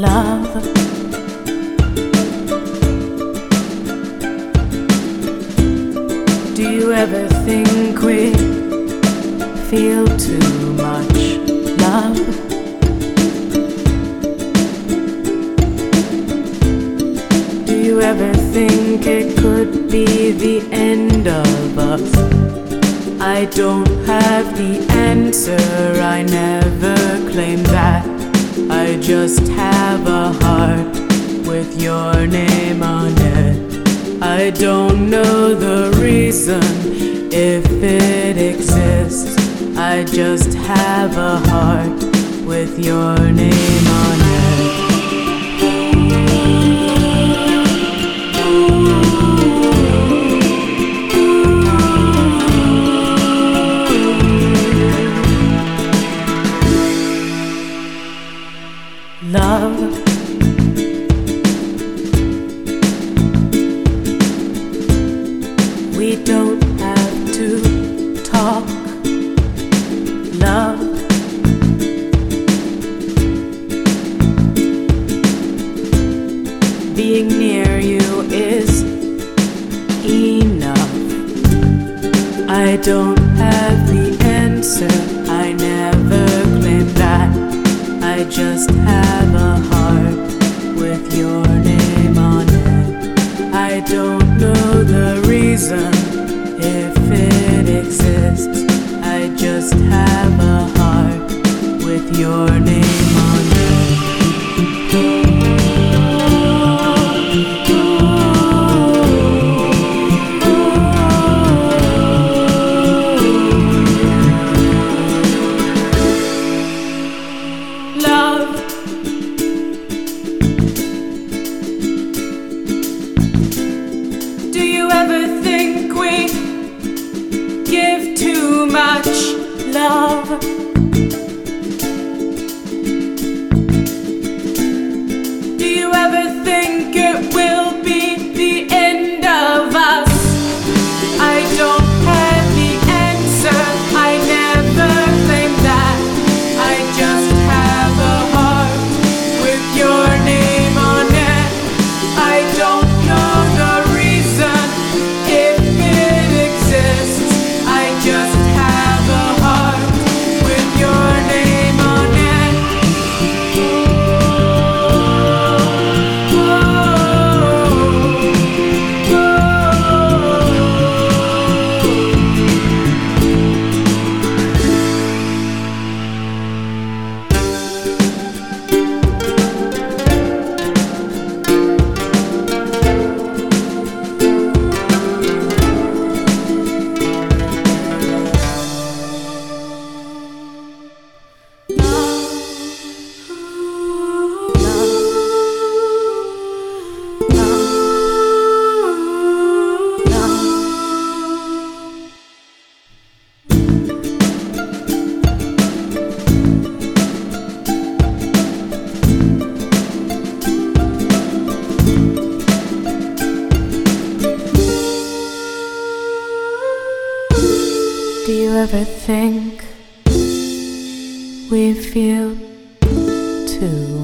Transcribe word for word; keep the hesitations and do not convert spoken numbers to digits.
love. Do you ever think we feel too much love? Do you ever think it could be the end of us? I don't have the answer, I never claim that. I just have a heart with your name on it. I don't know the reason if it exists. I just have a heart with your name on it. Love. We don't have to talk. Love. Being near you is enough. I don't have the answer, I never claim that. I just have a heart with your name on it. I don't know the reason if it exists. I just have a heart with your name on it. Love. Do you ever think we give too much love? Do you ever think it will be the end of us? I don't have the answer, I never claim that. I just have a heart with your name on it. I don't know the reason if it exists. I just have a heart with your name on it. Do you ever think we feel too